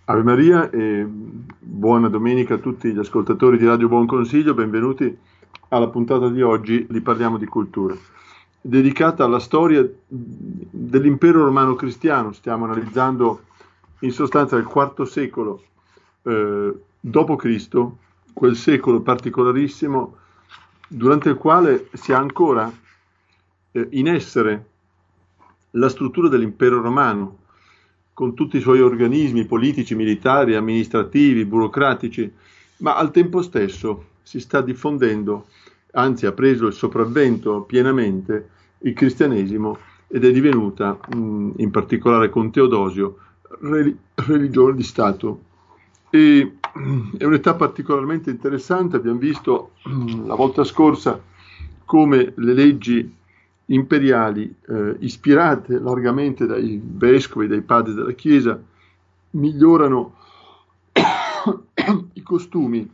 Ave Maria e buona domenica a tutti gli ascoltatori di Radio Buon Consiglio, benvenuti alla puntata di oggi di Parliamo di Cultura, dedicata alla storia dell'impero romano cristiano. Stiamo analizzando in sostanza il IV secolo dopo Cristo, quel secolo particolarissimo durante il quale si ha ancora in essere la struttura dell'impero romano, con tutti i suoi organismi politici, militari, amministrativi, burocratici, ma al tempo stesso si sta diffondendo, anzi ha preso il sopravvento pienamente, il cristianesimo ed è divenuta, in particolare con Teodosio, religione di Stato. E è un'età particolarmente interessante. Abbiamo visto la volta scorsa come le leggi imperiali, ispirate largamente dai vescovi, dai padri della Chiesa, migliorano i costumi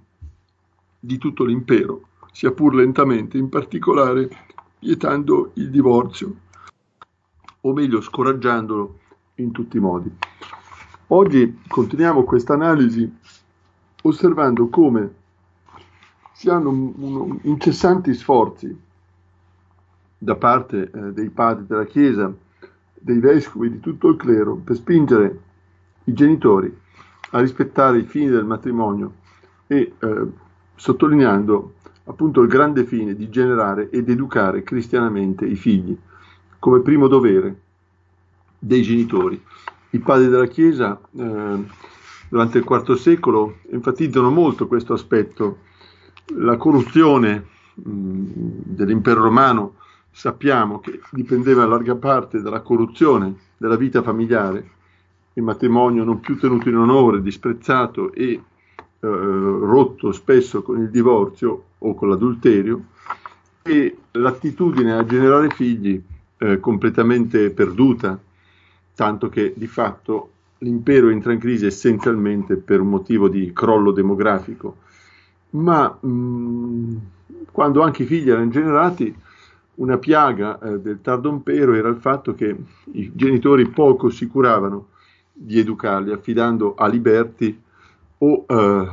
di tutto l'impero, sia pur lentamente, in particolare vietando il divorzio, o meglio scoraggiandolo in tutti i modi. Oggi continuiamo questa analisi osservando come si hanno incessanti sforzi da parte dei padri della Chiesa, dei vescovi, di tutto il clero, per spingere i genitori a rispettare i fini del matrimonio e sottolineando appunto il grande fine di generare ed educare cristianamente i figli, come primo dovere dei genitori. I padri della Chiesa durante il IV secolo enfatizzano molto questo aspetto. La corruzione dell'impero romano sappiamo che dipendeva in larga parte dalla corruzione della vita familiare, il matrimonio non più tenuto in onore, disprezzato e rotto spesso con il divorzio o con l'adulterio, e l'attitudine a generare figli completamente perduta, tanto che di fatto l'impero entra in crisi essenzialmente per un motivo di crollo demografico. Ma quando anche i figli erano generati, una piaga del tardo impero era il fatto che i genitori poco si curavano di educarli, affidando a liberti o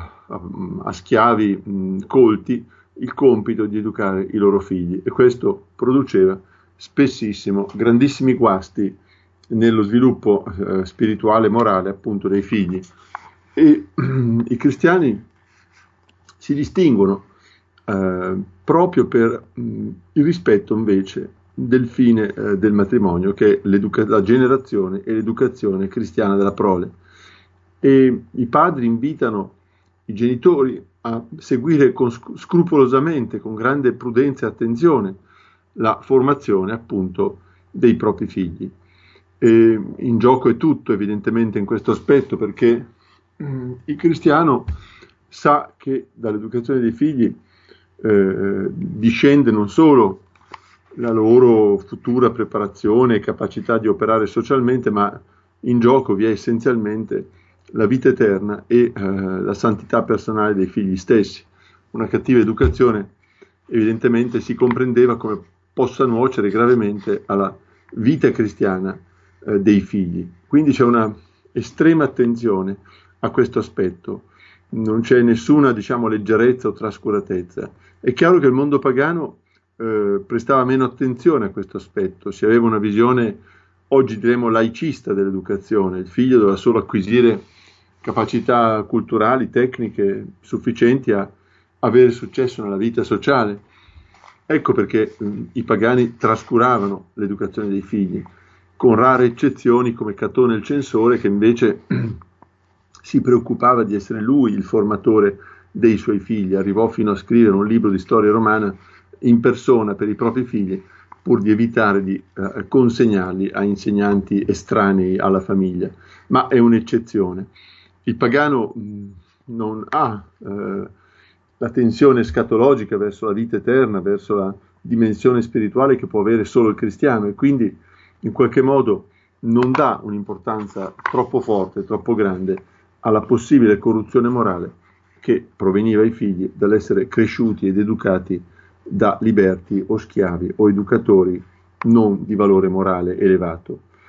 a schiavi colti il compito di educare i loro figli, e questo produceva spessissimo grandissimi guasti nello sviluppo spirituale e morale appunto dei figli. E i cristiani si distinguono proprio per il rispetto invece del fine del matrimonio, che è la generazione e l'educazione cristiana della prole. E i padri invitano i genitori a seguire scrupolosamente, con grande prudenza e attenzione, la formazione appunto dei propri figli. E in gioco è tutto evidentemente in questo aspetto, perché il cristiano sa che dall'educazione dei figli discende non solo la loro futura preparazione e capacità di operare socialmente, ma in gioco vi è essenzialmente la vita eterna e la santità personale dei figli stessi. Una cattiva educazione evidentemente si comprendeva come possa nuocere gravemente alla vita cristiana dei figli. Quindi c'è una estrema attenzione a questo aspetto. Non c'è nessuna, leggerezza o trascuratezza. È chiaro che il mondo pagano prestava meno attenzione a questo aspetto, si aveva una visione, oggi diremo, laicista dell'educazione. Il figlio doveva solo acquisire capacità culturali, tecniche sufficienti a avere successo nella vita sociale. Ecco perché i pagani trascuravano l'educazione dei figli, con rare eccezioni come Catone il censore, che invece si preoccupava di essere lui il formatore dei suoi figli. Arrivò fino a scrivere un libro di storia romana in persona per i propri figli, pur di evitare di consegnarli a insegnanti estranei alla famiglia. Ma è un'eccezione. Il pagano non ha la tensione scatologica verso la vita eterna, verso la dimensione spirituale che può avere solo il cristiano, e quindi in qualche modo non dà un'importanza troppo forte, troppo grande alla possibile corruzione morale che proveniva ai figli dall'essere cresciuti ed educati da liberti o schiavi o educatori non di valore morale elevato.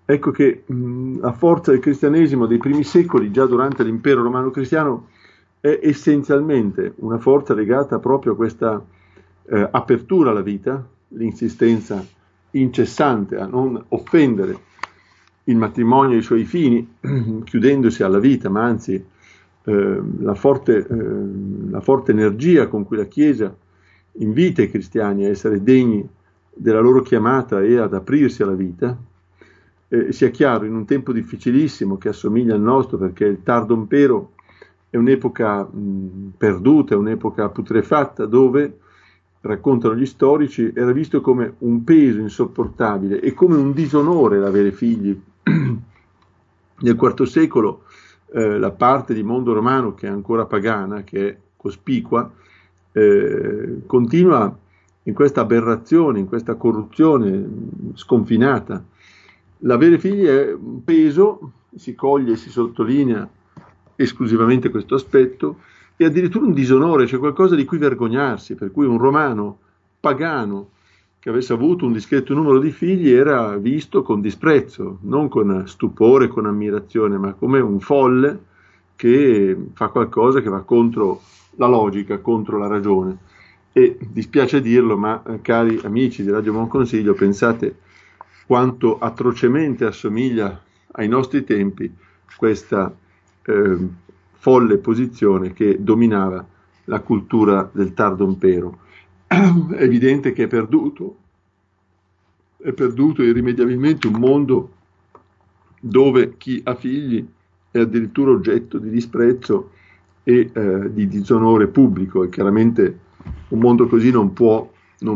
ecco che la forza del cristianesimo dei primi secoli, già durante l'impero romano cristiano, è essenzialmente una forza legata proprio a questa apertura alla vita, l'insistenza incessante a non offendere il matrimonio e i suoi fini, chiudendosi alla vita, ma anzi la forte energia con cui la Chiesa invita i cristiani a essere degni della loro chiamata e ad aprirsi alla vita. Sia chiaro, in un tempo difficilissimo che assomiglia al nostro, perché il tardo impero è un'epoca perduta, è un'epoca putrefatta, dove, raccontano gli storici, era visto come un peso insopportabile e come un disonore l'avere figli. Nel IV secolo la parte di mondo romano che è ancora pagana, che è cospicua, continua in questa aberrazione, in questa corruzione sconfinata. L'avere figli è un peso, si coglie e si sottolinea esclusivamente questo aspetto, e addirittura un disonore, cioè qualcosa di cui vergognarsi, per cui un romano pagano che avesse avuto un discreto numero di figli era visto con disprezzo, non con stupore, con ammirazione, ma come un folle che fa qualcosa che va contro la logica, contro la ragione. E dispiace dirlo, ma cari amici di Radio Buon Consiglio, pensate quanto atrocemente assomiglia ai nostri tempi questa folle posizione che dominava la cultura del tardo impero. È evidente che è perduto irrimediabilmente un mondo dove chi ha figli è addirittura oggetto di disprezzo e di disonore pubblico, e chiaramente un mondo così non può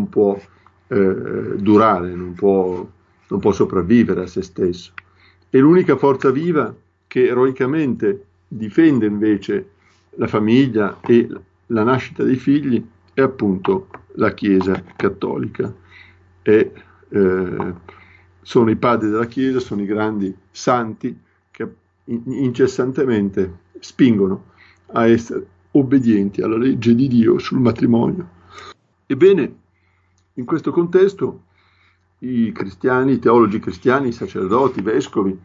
durare, non può sopravvivere a se stesso. E l'unica forza viva che eroicamente difende invece la famiglia e la nascita dei figli è appunto la Chiesa cattolica. Sono i padri della Chiesa, sono i grandi santi che incessantemente spingono a essere obbedienti alla legge di Dio sul matrimonio. Ebbene, in questo contesto i cristiani, i teologi cristiani, i sacerdoti, i vescovi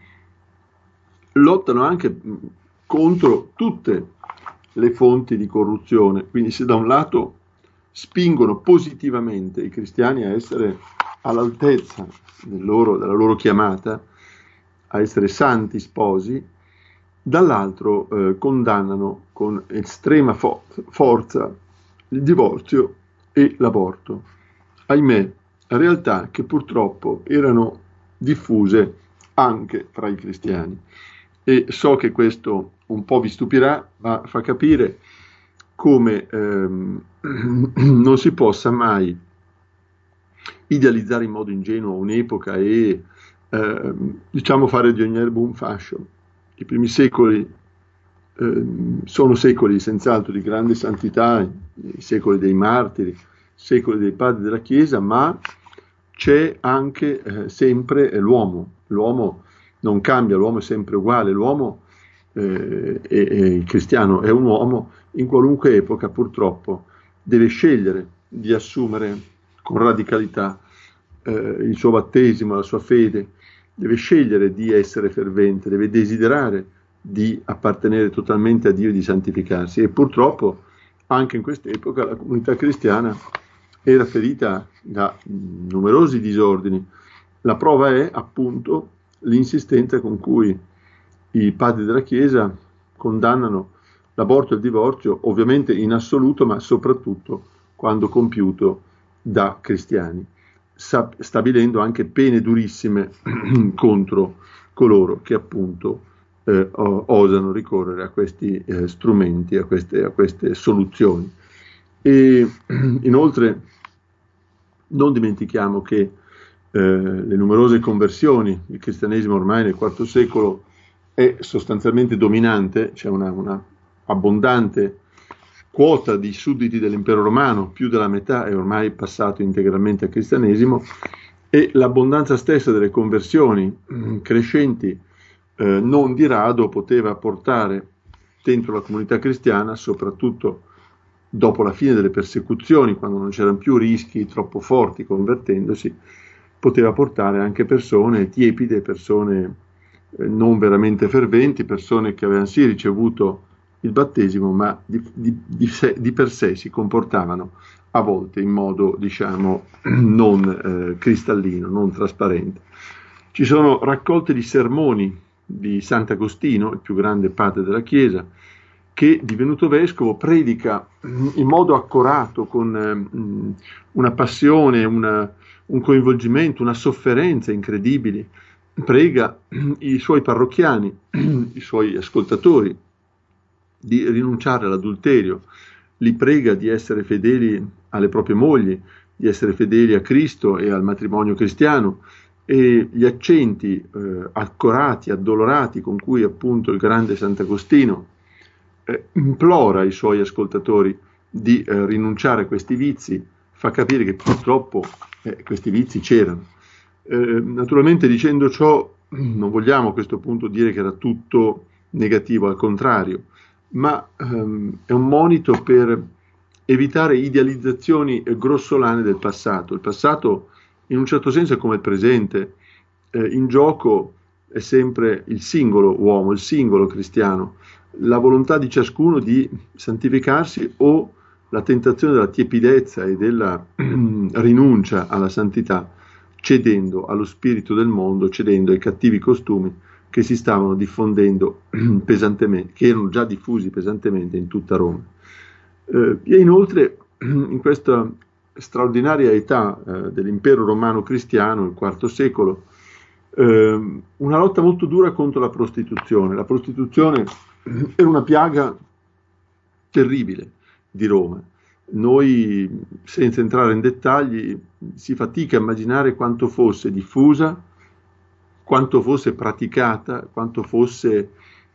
lottano anche contro tutte le fonti di corruzione. Quindi se da un lato spingono positivamente i cristiani a essere all'altezza della loro chiamata, a essere santi sposi, dall'altro condannano con estrema forza il divorzio e l'aborto. Ahimè, realtà che purtroppo erano diffuse anche fra i cristiani. E so che questo un po' vi stupirà, ma fa capire come non si possa mai idealizzare in modo ingenuo un'epoca e fare di ogni erba un fascio. I primi secoli sono secoli senz'altro di grande santità, i secoli dei martiri, secoli dei padri della Chiesa, ma c'è anche sempre l'uomo. L'uomo non cambia, l'uomo è sempre uguale, l'uomo e il cristiano è un uomo in qualunque epoca purtroppo deve scegliere di assumere con radicalità il suo battesimo, la sua fede, deve scegliere di essere fervente, deve desiderare di appartenere totalmente a Dio e di santificarsi, e purtroppo anche in quest'epoca la comunità cristiana era ferita da numerosi disordini. La prova è appunto l'insistenza con cui i padri della Chiesa condannano l'aborto e il divorzio, ovviamente in assoluto, ma soprattutto quando compiuto da cristiani, stabilendo anche pene durissime contro coloro che appunto osano ricorrere a questi strumenti, a queste soluzioni. E inoltre non dimentichiamo che le numerose conversioni, il cristianesimo ormai nel IV secolo è sostanzialmente dominante, c'è una abbondante quota di sudditi dell'impero romano, più della metà è ormai passato integralmente al cristianesimo, e l'abbondanza stessa delle conversioni crescenti non di rado poteva portare dentro la comunità cristiana, soprattutto dopo la fine delle persecuzioni, quando non c'erano più rischi troppo forti convertendosi, poteva portare anche persone tiepide, persone non veramente ferventi, persone che avevano sì ricevuto il battesimo, ma di per sé si comportavano a volte in modo, diciamo, non cristallino, non trasparente. Ci sono raccolte di sermoni di Sant'Agostino, il più grande padre della Chiesa, che divenuto vescovo predica in modo accorato, con una passione, un coinvolgimento, una sofferenza incredibili. Prega i suoi parrocchiani, i suoi ascoltatori, di rinunciare all'adulterio, li prega di essere fedeli alle proprie mogli, di essere fedeli a Cristo e al matrimonio cristiano, e gli accenti accorati, addolorati con cui appunto il grande Sant'Agostino implora i suoi ascoltatori di rinunciare a questi vizi, fa capire che purtroppo questi vizi c'erano. Naturalmente, dicendo ciò non vogliamo a questo punto dire che era tutto negativo, al contrario, ma è un monito per evitare idealizzazioni grossolane del passato. Il passato in un certo senso è come il presente, in gioco è sempre il singolo uomo, il singolo cristiano, la volontà di ciascuno di santificarsi o la tentazione della tiepidezza e della rinuncia alla santità, cedendo allo spirito del mondo, cedendo ai cattivi costumi che si stavano diffondendo pesantemente, che erano già diffusi pesantemente in tutta Roma. E inoltre, in questa straordinaria età dell'impero romano cristiano, il IV secolo, una lotta molto dura contro la prostituzione. La prostituzione era una piaga terribile di Roma. Noi, senza entrare in dettagli, si fatica a immaginare quanto fosse diffusa, quanto fosse praticata, quanto fosse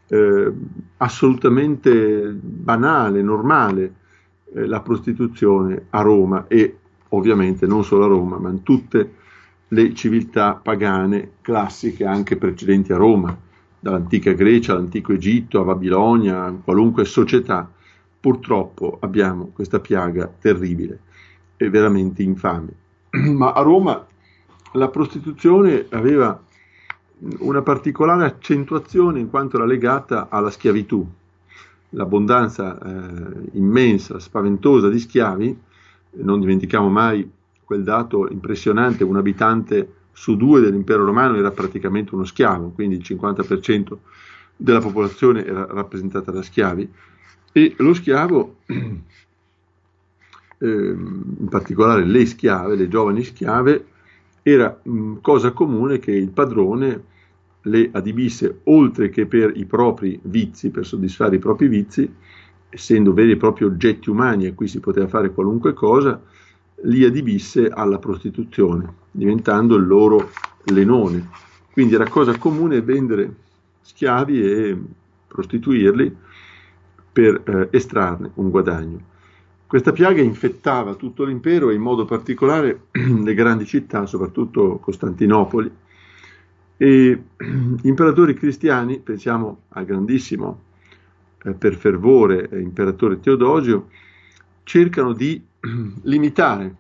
assolutamente banale, normale la prostituzione a Roma, e ovviamente non solo a Roma, ma in tutte le civiltà pagane classiche anche precedenti a Roma, dall'antica Grecia all'antico Egitto, a Babilonia, a qualunque società. Purtroppo abbiamo questa piaga terribile e veramente infame. Ma a Roma la prostituzione aveva una particolare accentuazione in quanto era legata alla schiavitù. L'abbondanza immensa, spaventosa di schiavi, non dimentichiamo mai quel dato impressionante: un abitante su due dell'impero romano era praticamente uno schiavo, quindi il 50% della popolazione era rappresentata da schiavi, e lo schiavo, in particolare le schiave, le giovani schiave, era cosa comune che il padrone le adibisse, oltre che per i propri vizi, per soddisfare i propri vizi, essendo veri e propri oggetti umani a cui si poteva fare qualunque cosa, li adibisse alla prostituzione, diventando il loro lenone. Quindi era cosa comune vendere schiavi e prostituirli per estrarne un guadagno. Questa piaga infettava tutto l'impero e in modo particolare le grandi città, soprattutto Costantinopoli, e gli imperatori cristiani, pensiamo al grandissimo per fervore imperatore Teodosio, cercano di limitare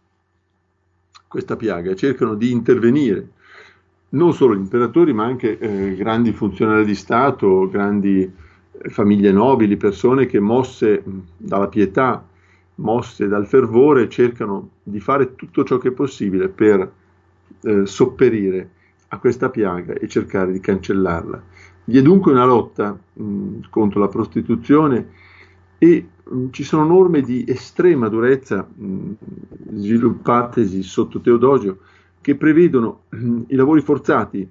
questa piaga, cercano di intervenire. Non solo gli imperatori, ma anche grandi funzionari di Stato, grandi famiglie nobili, persone che, mosse dalla pietà, mosse dal fervore, cercano di fare tutto ciò che è possibile per sopperire a questa piaga e cercare di cancellarla. Vi è dunque una lotta contro la prostituzione e ci sono norme di estrema durezza sviluppatesi sotto Teodosio, che prevedono i lavori forzati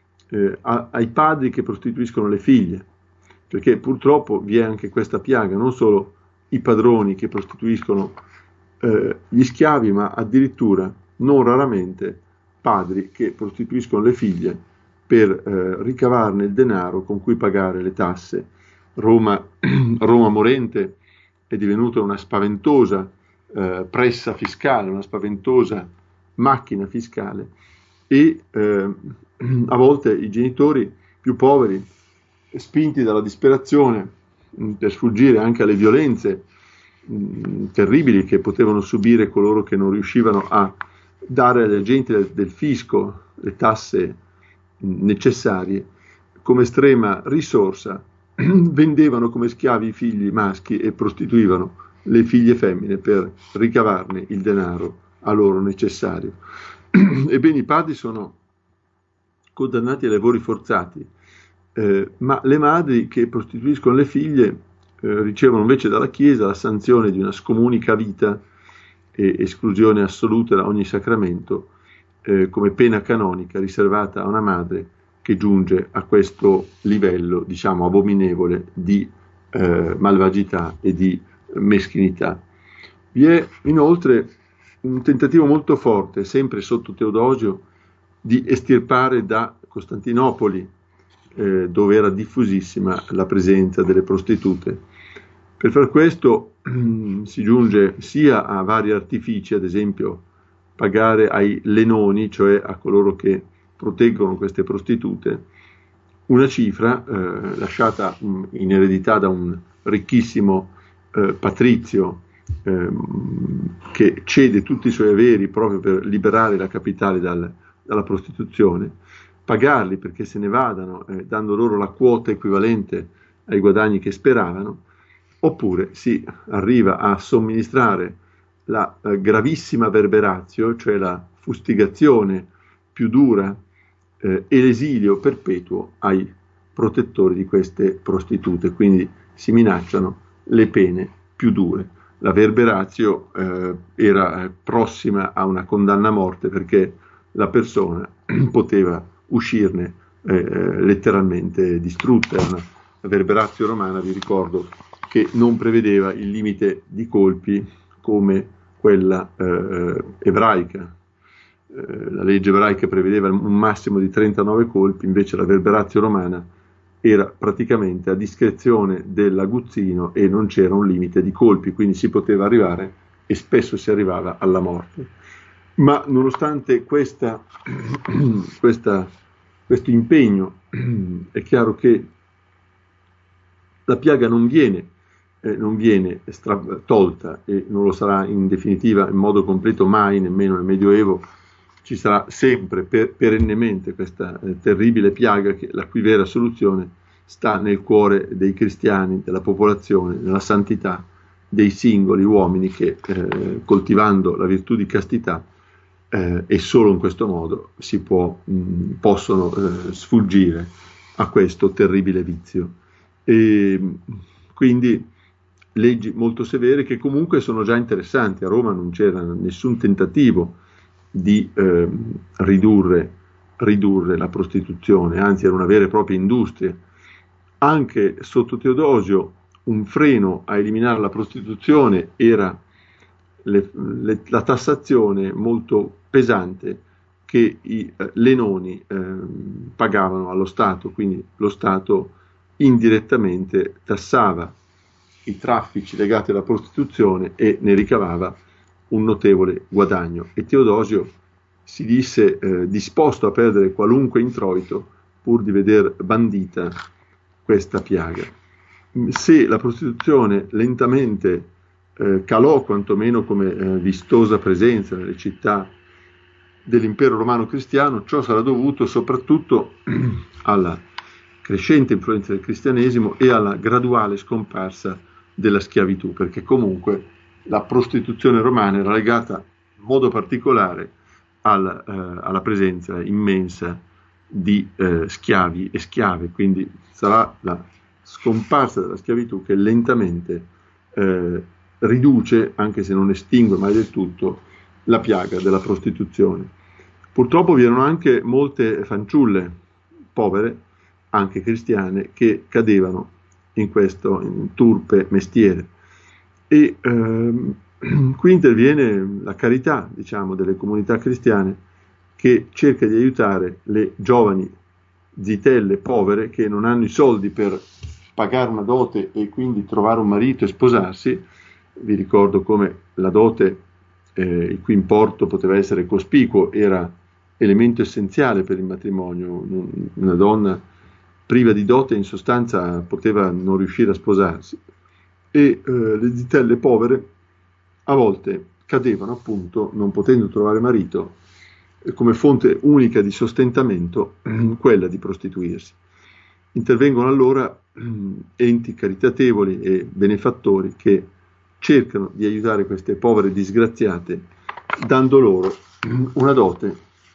ai padri che prostituiscono le figlie, perché purtroppo vi è anche questa piaga, non solo i padroni che prostituiscono gli schiavi, ma addirittura, non raramente, padri che prostituiscono le figlie per ricavarne il denaro con cui pagare le tasse. Roma morente è divenuta una spaventosa pressa fiscale, una spaventosa macchina fiscale, e a volte i genitori più poveri, spinti dalla disperazione per sfuggire anche alle violenze terribili che potevano subire coloro che non riuscivano a dare agli agenti del fisco le tasse necessarie come estrema risorsa, vendevano come schiavi i figli maschi e prostituivano le figlie femmine per ricavarne il denaro a loro necessario. Ebbene, i padri sono condannati ai lavori forzati, ma le madri che prostituiscono le figlie ricevono invece dalla Chiesa la sanzione di una scomunica vita e esclusione assoluta da ogni sacramento, come pena canonica riservata a una madre che giunge a questo livello, diciamo, abominevole di malvagità e di meschinità. Vi è inoltre un tentativo molto forte, sempre sotto Teodosio, di estirpare da Costantinopoli, dove era diffusissima la presenza delle prostitute. Per far questo si giunge sia a vari artifici, ad esempio pagare ai lenoni, cioè a coloro che proteggono queste prostitute, una cifra lasciata in eredità da un ricchissimo patrizio che cede tutti i suoi averi proprio per liberare la capitale dalla prostituzione, pagarli perché se ne vadano, dando loro la quota equivalente ai guadagni che speravano, oppure si arriva a somministrare la gravissima verberatio, cioè la fustigazione più dura e l'esilio perpetuo ai protettori di queste prostitute, quindi si minacciano le pene più dure. La verberatio era prossima a una condanna a morte perché la persona poteva uscirne letteralmente distrutta. Una verberatio romana, vi ricordo, che non prevedeva il limite di colpi come quella ebraica. La legge ebraica prevedeva un massimo di 39 colpi, invece la verberatio romana era praticamente a discrezione dell'aguzzino e non c'era un limite di colpi, quindi si poteva arrivare, e spesso si arrivava, alla morte. Ma nonostante questo impegno, è chiaro che la piaga non viene tolta, e non lo sarà in definitiva in modo completo mai, nemmeno nel Medioevo. Ci sarà sempre, perennemente, questa terribile piaga, la cui vera soluzione sta nel cuore dei cristiani, della popolazione, nella santità dei singoli uomini che, coltivando la virtù di castità, e solo in questo modo possono sfuggire a questo terribile vizio. E quindi leggi molto severe che comunque sono già interessanti. A Roma non c'era nessun tentativo di ridurre la prostituzione, anzi era una vera e propria industria. Anche sotto Teodosio un freno a eliminare la prostituzione era la tassazione molto pesante che i lenoni pagavano allo Stato, quindi lo Stato indirettamente tassava i traffici legati alla prostituzione e ne ricavava un notevole guadagno, e Teodosio si disse disposto a perdere qualunque introito pur di veder bandita questa piaga. Se la prostituzione lentamente calò, quantomeno come vistosa presenza nelle città dell'impero romano cristiano, ciò sarà dovuto soprattutto alla crescente influenza del cristianesimo e alla graduale scomparsa della schiavitù, perché comunque la prostituzione romana era legata in modo particolare alla presenza immensa di schiavi e schiave, quindi sarà la scomparsa della schiavitù che lentamente riduce, anche se non estingue mai del tutto, la piaga della prostituzione. Purtroppo vi erano anche molte fanciulle povere, anche cristiane, che cadevano in questo turpe mestiere. E qui interviene la carità, diciamo, delle comunità cristiane, che cerca di aiutare le giovani zitelle povere che non hanno i soldi per pagare una dote e quindi trovare un marito e sposarsi. Vi ricordo come la dote, il cui importo poteva essere cospicuo, era elemento essenziale per il matrimonio. Una donna priva di dote in sostanza poteva non riuscire a sposarsi, e le zitelle povere a volte cadevano, appunto, non potendo trovare marito, come fonte unica di sostentamento quella di prostituirsi. Intervengono allora enti caritatevoli e benefattori che cercano di aiutare queste povere disgraziate dando loro una dote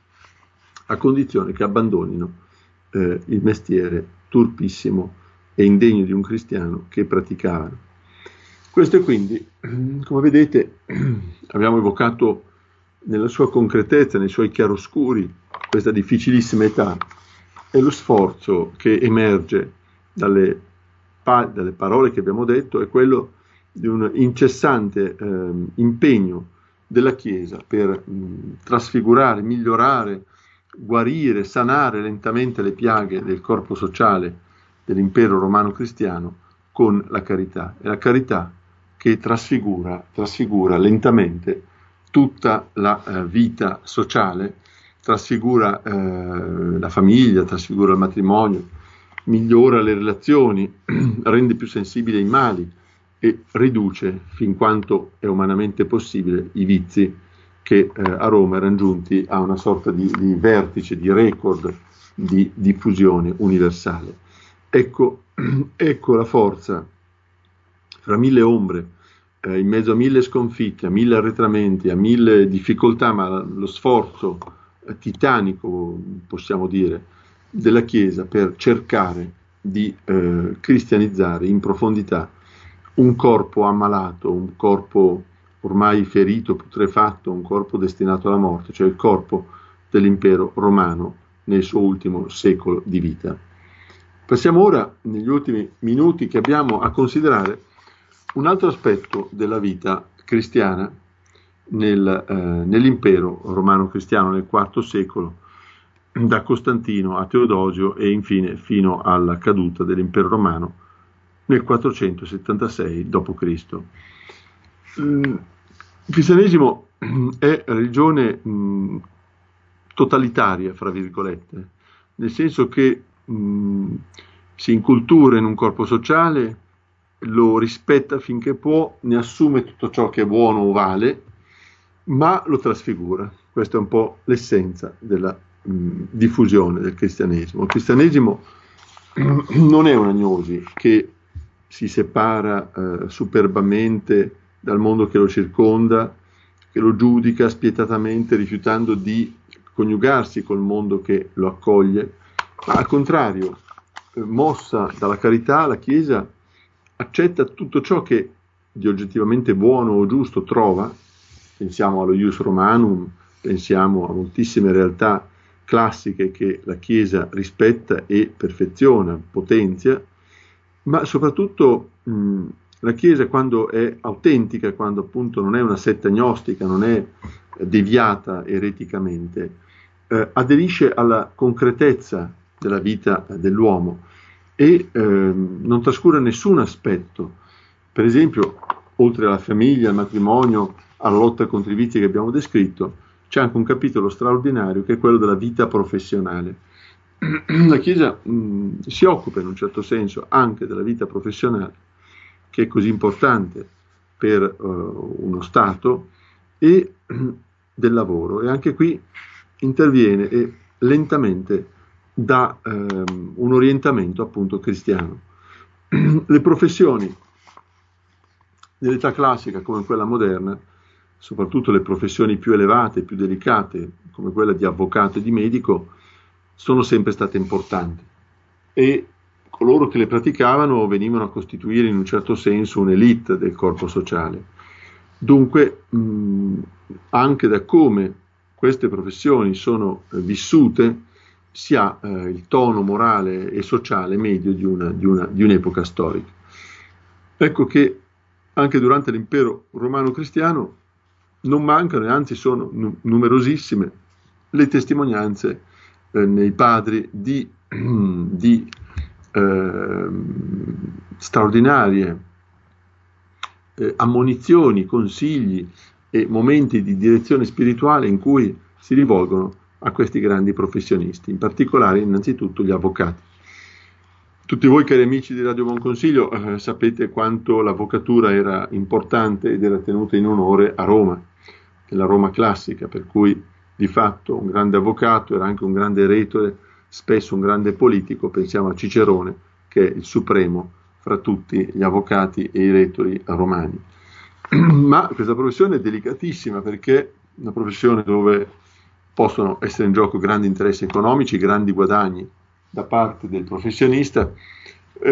a condizione che abbandonino il mestiere turpissimo e indegno di un cristiano che praticavano. Questo è quindi, come vedete, abbiamo evocato nella sua concretezza, nei suoi chiaroscuri, questa difficilissima età e lo sforzo che emerge dalle parole che abbiamo detto è quello di un incessante impegno della Chiesa per trasfigurare, migliorare, guarire, sanare lentamente le piaghe del corpo sociale dell'impero romano cristiano con la carità. È la carità che trasfigura lentamente tutta la vita sociale, trasfigura la famiglia, trasfigura il matrimonio, migliora le relazioni, rende più sensibili ai mali e riduce, fin quanto è umanamente possibile, i vizi che a Roma erano giunti a una sorta di vertice, di record di diffusione universale. Ecco la forza, fra mille ombre, in mezzo a mille sconfitte, a mille arretramenti, a mille difficoltà, ma lo sforzo titanico, possiamo dire, della Chiesa per cercare di cristianizzare in profondità un corpo ammalato, un corpo ormai ferito, putrefatto, un corpo destinato alla morte, cioè il corpo dell'impero romano nel suo ultimo secolo di vita. Passiamo ora, negli ultimi minuti che abbiamo, a considerare un altro aspetto della vita cristiana nell'impero romano cristiano nel IV secolo, da Costantino a Teodosio e infine fino alla caduta dell'impero romano nel 476 d.C. Il cristianesimo è religione totalitaria, fra virgolette, nel senso che si incultura in un corpo sociale, lo rispetta finché può, ne assume tutto ciò che è buono o vale, ma lo trasfigura. Questa è un po' l'essenza della diffusione del cristianesimo. Il cristianesimo non è un'agnosi che si separa superbamente dal mondo che lo circonda, che lo giudica spietatamente rifiutando di coniugarsi col mondo che lo accoglie, ma al contrario, mossa dalla carità, la Chiesa accetta tutto ciò che di oggettivamente buono o giusto trova. Pensiamo allo Ius Romanum, pensiamo a moltissime realtà classiche che la Chiesa rispetta e perfeziona, potenzia, ma soprattutto la Chiesa, quando è autentica, quando appunto non è una setta gnostica, non è deviata ereticamente, aderisce alla concretezza della vita dell'uomo e non trascura nessun aspetto. Per esempio, oltre alla famiglia, al matrimonio, alla lotta contro i vizi che abbiamo descritto, c'è anche un capitolo straordinario che è quello della vita professionale. La Chiesa si occupa in un certo senso anche della vita professionale, che è così importante per uno Stato, e del lavoro, e anche qui interviene e lentamente dà un orientamento appunto cristiano. Le professioni dell'età classica come quella moderna, soprattutto le professioni più elevate, più delicate, come quella di avvocato e di medico, sono sempre state importanti e coloro che le praticavano venivano a costituire in un certo senso un'elite del corpo sociale. Dunque, anche da come queste professioni sono vissute, si ha il tono morale e sociale medio di un'epoca storica. Ecco che anche durante l'impero romano cristiano non mancano, e anzi sono numerosissime, le testimonianze nei padri di straordinarie ammonizioni, consigli e momenti di direzione spirituale in cui si rivolgono a questi grandi professionisti, in particolare innanzitutto gli avvocati. Tutti voi, cari amici di Radio Buon Consiglio, sapete quanto l'avvocatura era importante ed era tenuta in onore a Roma, nella Roma classica, per cui di fatto un grande avvocato, era anche un grande retore, spesso un grande politico. Pensiamo a Cicerone, che è il supremo fra tutti gli avvocati e i retori romani. Ma questa professione è delicatissima, perché è una professione dove possono essere in gioco grandi interessi economici, grandi guadagni da parte del professionista. È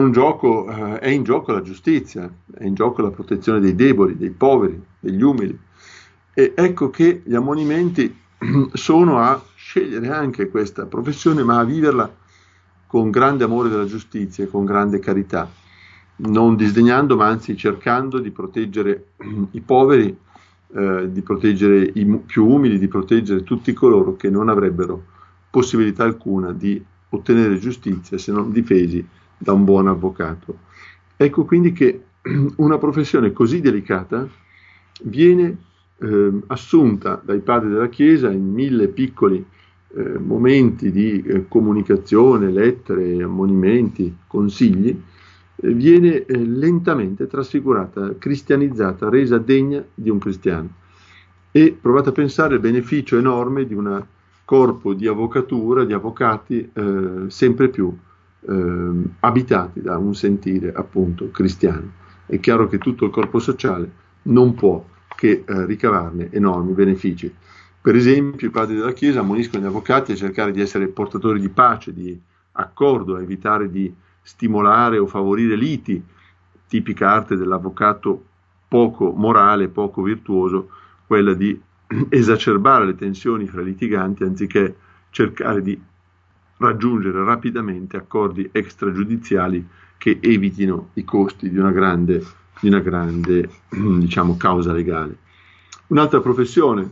in gioco la giustizia, è in gioco la protezione dei deboli, dei poveri, degli umili. E ecco che gli ammonimenti sono a scegliere anche questa professione, ma a viverla con grande amore della giustizia e con grande carità, non disdegnando, ma anzi cercando di proteggere i poveri, di proteggere i più umili, di proteggere tutti coloro che non avrebbero possibilità alcuna di ottenere giustizia se non difesi da un buon avvocato. Ecco quindi che una professione così delicata viene assunta dai padri della Chiesa in 1000 piccoli momenti di comunicazione, lettere, ammonimenti, consigli, viene lentamente trasfigurata, cristianizzata, resa degna di un cristiano. E provate a pensare al beneficio enorme di un corpo di avvocatura, di avvocati sempre più abitati da un sentire appunto cristiano. È chiaro che tutto il corpo sociale non può che ricavarne enormi benefici. Per esempio, i padri della Chiesa ammoniscono gli avvocati a cercare di essere portatori di pace, di accordo, a evitare di stimolare o favorire liti, tipica arte dell'avvocato poco morale, poco virtuoso, quella di esacerbare le tensioni fra litiganti anziché cercare di raggiungere rapidamente accordi extragiudiziali che evitino i costi di una grande diciamo, causa legale. Un'altra professione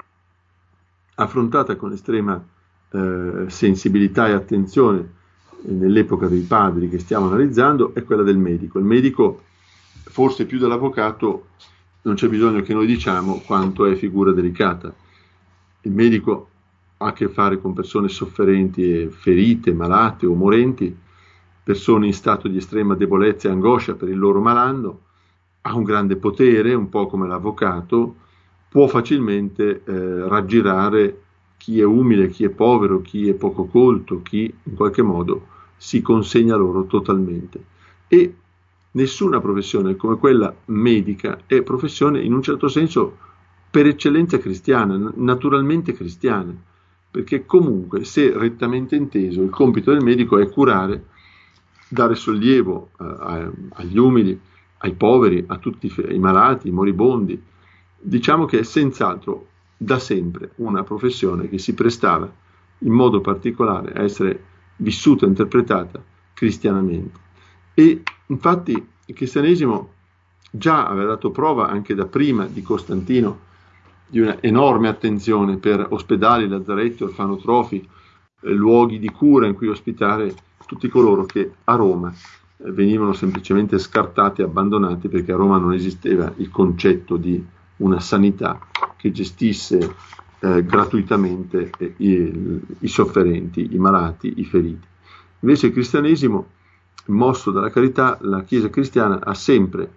affrontata con estrema sensibilità e attenzione nell'epoca dei padri che stiamo analizzando è quella del medico. Il medico, forse più dell'avvocato, non c'è bisogno che noi diciamo quanto è figura delicata. Il medico ha a che fare con persone sofferenti e ferite, malate o morenti, persone in stato di estrema debolezza e angoscia per il loro malanno, ha un grande potere, un po' come l'avvocato, può facilmente raggirare chi è umile, chi è povero, chi è poco colto, chi in qualche modo si consegna loro totalmente. E nessuna professione come quella medica è professione in un certo senso per eccellenza cristiana, naturalmente cristiana, perché comunque, se rettamente inteso, il compito del medico è curare, dare sollievo agli umili, ai poveri, a tutti i malati, i moribondi. Diciamo che è senz'altro da sempre una professione che si prestava in modo particolare a essere vissuta e interpretata cristianamente. E infatti il cristianesimo già aveva dato prova anche da prima di Costantino di una enorme attenzione per ospedali, lazzaretti, orfanotrofi, luoghi di cura in cui ospitare tutti coloro che a Roma venivano semplicemente scartati e abbandonati, perché a Roma non esisteva il concetto di una sanità che gestisse gratuitamente i sofferenti, i malati, i feriti. Invece il cristianesimo, mosso dalla carità, la Chiesa cristiana ha sempre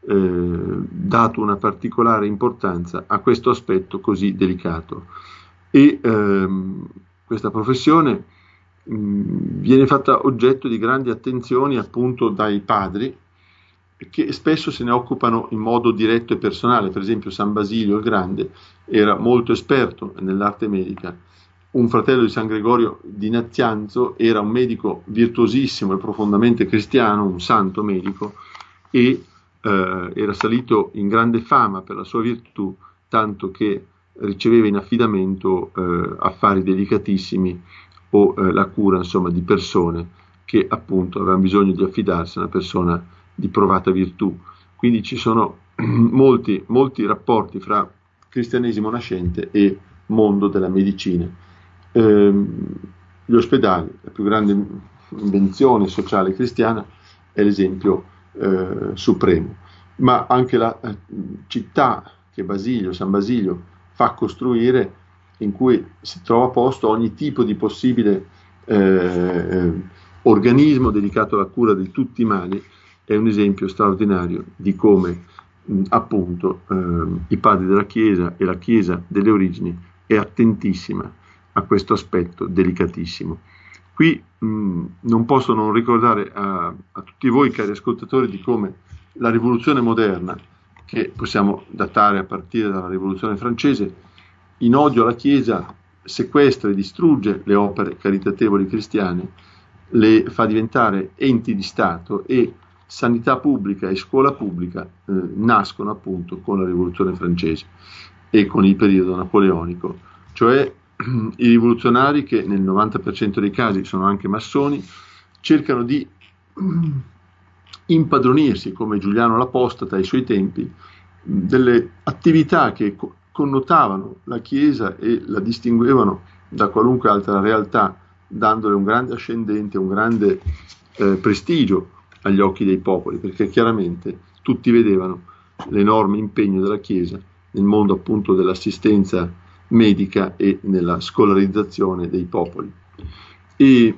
dato una particolare importanza a questo aspetto così delicato. E questa professione viene fatta oggetto di grandi attenzioni appunto dai padri, che spesso se ne occupano in modo diretto e personale. Per esempio San Basilio il Grande era molto esperto nell'arte medica. Un fratello di San Gregorio di Nazianzo era un medico virtuosissimo e profondamente cristiano, un santo medico, e era salito in grande fama per la sua virtù, tanto che riceveva in affidamento affari delicatissimi o la cura, insomma, di persone che appunto avevano bisogno di affidarsi a una persona di provata virtù. Quindi ci sono molti rapporti fra cristianesimo nascente e mondo della medicina. Gli ospedali, la più grande invenzione sociale cristiana, è l'esempio supremo, ma anche la città che San Basilio fa costruire, in cui si trova a posto ogni tipo di possibile organismo dedicato alla cura di tutti i mali, è un esempio straordinario di come appunto i padri della Chiesa e la Chiesa delle origini è attentissima a questo aspetto delicatissimo. Qui non posso non ricordare a tutti voi, cari ascoltatori, di come la rivoluzione moderna, che possiamo datare a partire dalla rivoluzione francese, in odio alla Chiesa sequestra e distrugge le opere caritatevoli cristiane, le fa diventare enti di Stato, e sanità pubblica e scuola pubblica nascono appunto con la rivoluzione francese e con il periodo napoleonico, cioè i rivoluzionari, che nel 90% dei casi sono anche massoni, cercano di impadronirsi, come Giuliano l'Apostata ai suoi tempi, delle attività che connotavano la Chiesa e la distinguevano da qualunque altra realtà, dandole un grande ascendente, un grande prestigio agli occhi dei popoli, perché chiaramente tutti vedevano l'enorme impegno della Chiesa nel mondo appunto dell'assistenza medica e nella scolarizzazione dei popoli. E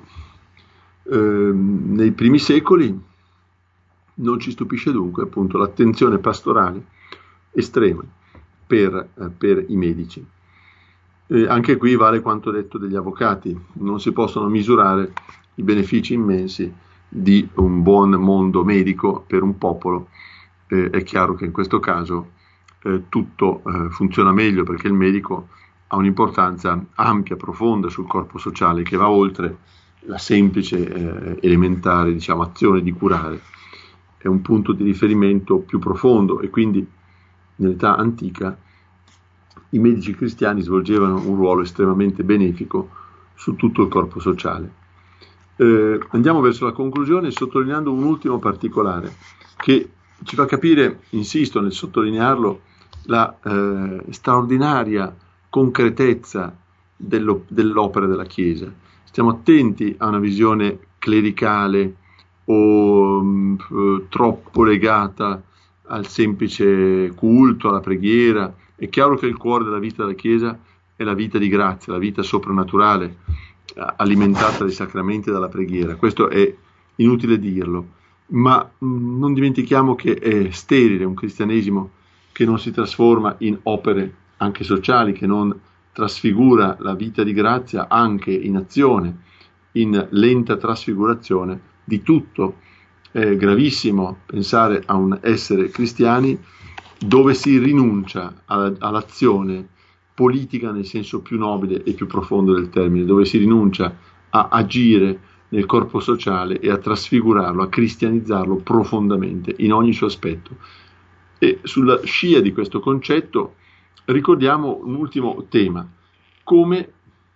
nei primi secoli non ci stupisce dunque appunto l'attenzione pastorale estrema per i medici. Anche qui vale quanto detto degli avvocati: non si possono misurare i benefici immensi di un buon mondo medico per un popolo. È chiaro che in questo caso tutto funziona meglio, perché il medico ha un'importanza ampia, profonda sul corpo sociale, che va oltre la semplice elementare, diciamo, azione di curare. È un punto di riferimento più profondo, e quindi nell'età antica i medici cristiani svolgevano un ruolo estremamente benefico su tutto il corpo sociale. Andiamo verso la conclusione sottolineando un ultimo particolare che ci fa capire, insisto nel sottolinearlo, la straordinaria concretezza dell'opera della Chiesa. Stiamo attenti a una visione clericale o troppo legata al semplice culto, alla preghiera. È chiaro che il cuore della vita della Chiesa è la vita di grazia, la vita soprannaturale, alimentata dai sacramenti e dalla preghiera. Questo è inutile dirlo, ma non dimentichiamo che è sterile un cristianesimo che non si trasforma in opere anche sociali, che non trasfigura la vita di grazia anche in azione, in lenta trasfigurazione di tutto. È gravissimo pensare a un essere cristiani dove si rinuncia all'azione politica nel senso più nobile e più profondo del termine, dove si rinuncia a agire nel corpo sociale e a trasfigurarlo, a cristianizzarlo profondamente in ogni suo aspetto. E sulla scia di questo concetto ricordiamo un ultimo tema: come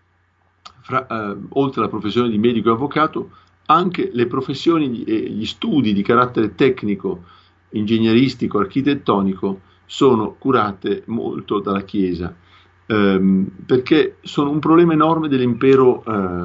oltre alla professione di medico e avvocato, anche le professioni e gli studi di carattere tecnico, ingegneristico, architettonico sono curate molto dalla Chiesa, perché sono un problema enorme dell'impero,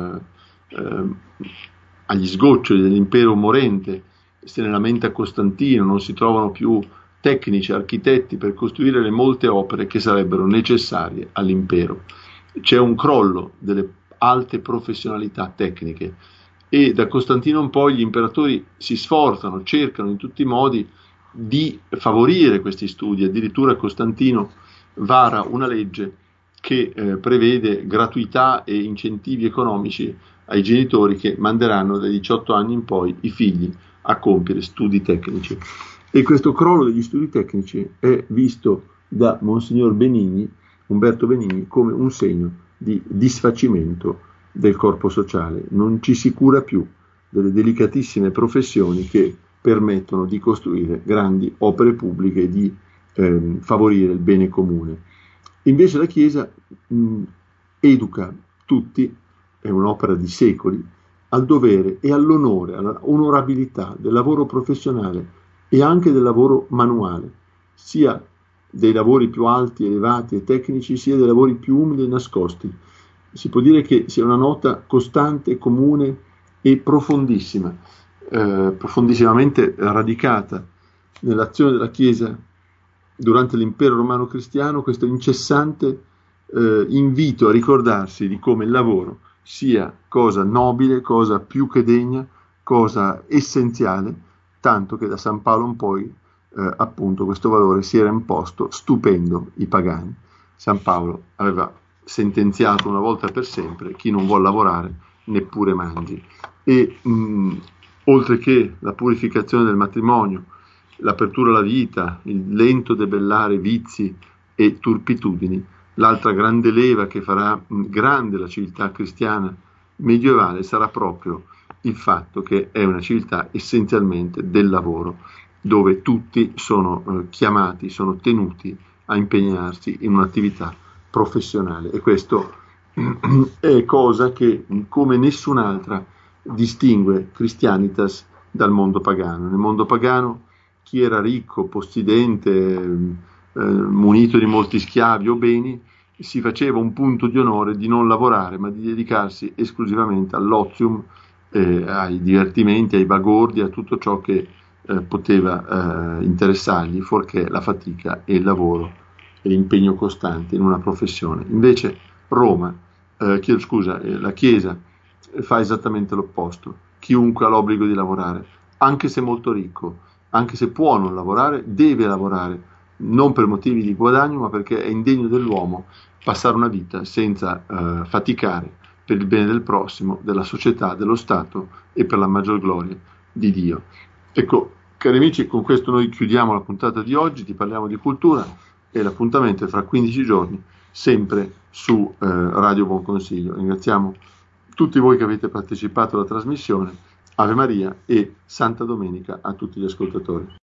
agli sgoccioli dell'impero morente. Se ne lamenta Costantino, non si trovano più tecnici, architetti per costruire le molte opere che sarebbero necessarie all'impero. C'è un crollo delle alte professionalità tecniche, e da Costantino in poi gli imperatori si sforzano, cercano in tutti i modi di favorire questi studi. Addirittura Costantino vara una legge che prevede gratuità e incentivi economici ai genitori che manderanno dai 18 anni in poi i figli a compiere studi tecnici. E questo crollo degli studi tecnici è visto da Monsignor Benigni, Umberto Benigni, come un segno di disfacimento del corpo sociale. Non ci si cura più delle delicatissime professioni che permettono di costruire grandi opere pubbliche e di favorire il bene comune. Invece la Chiesa educa tutti, è un'opera di secoli, al dovere e all'onore, alla onorabilità del lavoro professionale e anche del lavoro manuale, sia dei lavori più alti, elevati e tecnici, sia dei lavori più umili e nascosti. Si può dire che sia una nota costante, comune e profondissima, profondissimamente radicata nell'azione della Chiesa durante l'impero romano cristiano, questo incessante invito a ricordarsi di come il lavoro sia cosa nobile, cosa più che degna, cosa essenziale, tanto che da San Paolo in poi appunto questo valore si era imposto stupendo i pagani. San Paolo aveva sentenziato una volta per sempre: chi non vuol lavorare neppure mangi. E oltre che la purificazione del matrimonio, l'apertura alla vita, il lento debellare vizi e turpitudini, l'altra grande leva che farà grande la civiltà cristiana medievale sarà proprio il fatto che è una civiltà essenzialmente del lavoro, dove tutti sono chiamati, sono tenuti a impegnarsi in un'attività professionale, e questo è cosa che come nessun'altra distingue Christianitas dal mondo pagano. Nel mondo pagano chi era ricco, possidente, munito di molti schiavi o beni, si faceva un punto di onore di non lavorare, ma di dedicarsi esclusivamente all'ozium, ai divertimenti, ai bagordi, a tutto ciò che poteva interessargli, fuorché la fatica e il lavoro e l'impegno costante in una professione. Invece Roma, la Chiesa fa esattamente l'opposto. Chiunque ha l'obbligo di lavorare, anche se molto ricco, anche se può non lavorare, deve lavorare, non per motivi di guadagno, ma perché è indegno dell'uomo passare una vita senza faticare per il bene del prossimo, della società, dello Stato e per la maggior gloria di Dio. Ecco, cari amici, con questo noi chiudiamo la puntata di oggi, ti parliamo di cultura, e l'appuntamento è fra 15 giorni, sempre su Radio Buon Consiglio. Ringraziamo tutti voi che avete partecipato alla trasmissione. Ave Maria e Santa Domenica a tutti gli ascoltatori.